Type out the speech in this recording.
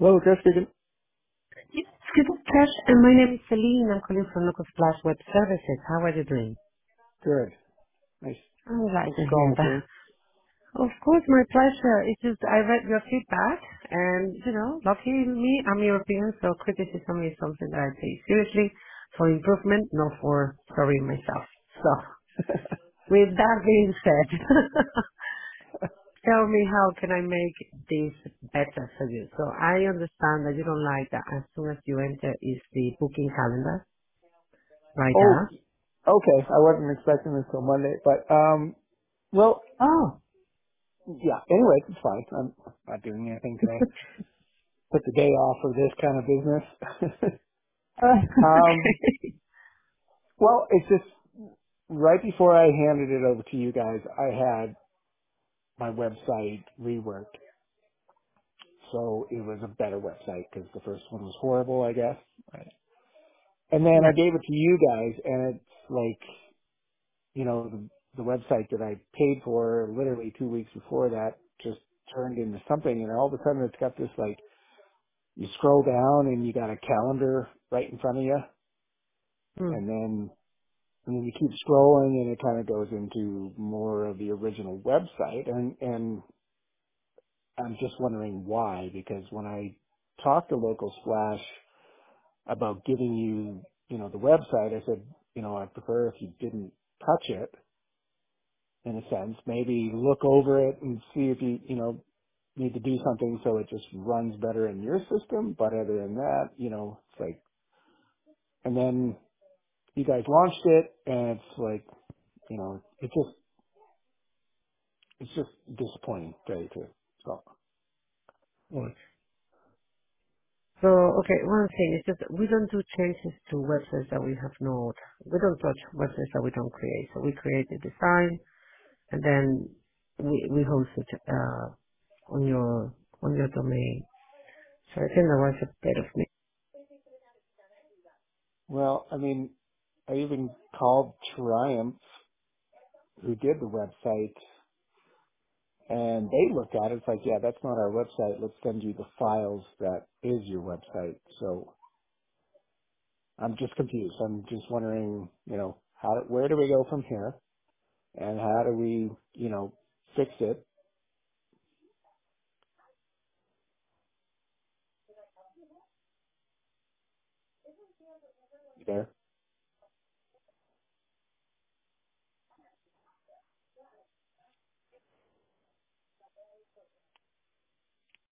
Hello, Chris speaking. Yes, good Cash, and my name is Celine. I'm calling from Local Splash Web Services. How are you doing? Good. Nice. I'm glad Thanks to for hear calling, that. Celine. Of course, my pleasure. It's just I read your feedback, and lucky me, I'm European, so criticism is something that I take seriously for improvement, not for sorry myself. So, with that being said, tell me how can I make this better for you? So I understand that you don't like that as soon as you enter is the booking calendar right Oh, there. okay. I wasn't expecting this till Monday, but well, Oh. yeah. Anyway, it's fine. I'm not doing anything today. Put the day off for this kind of business. um, Okay. well, it's just right before I handed it over to you guys, I had my website reworked, so it was a better website because the first one was horrible, I guess. Right. And then I Yeah. gave it to you guys, and it's like the website that I paid for literally 2 weeks before that just turned into something, and all of a sudden it's got this like, you scroll down and you got a calendar right in front of you, Hmm. and then you keep scrolling and it kind of goes into more of the original website, and I'm just wondering why, because when I talked to Local Splash about giving you, the website, I said, I'd prefer if you didn't touch it, in a sense. Maybe look over it and see if you need to do something so it just runs better in your system. But other than that, it's like, and then you guys launched it and it's like, it's just disappointing, to tell you the truth. So, Yes. So, okay, one thing is just we don't do changes to websites that we have not, we don't touch websites that we don't create. So we create the design and then we host it, on your domain. So I think that was a bit of me. well, I mean, I even called Triumph, who did the website, and they looked at it. It's like, yeah, that's not our website. Let's send you the files that is your website. So I'm just confused. I'm just wondering, where do we go from here, and how do we, fix it there?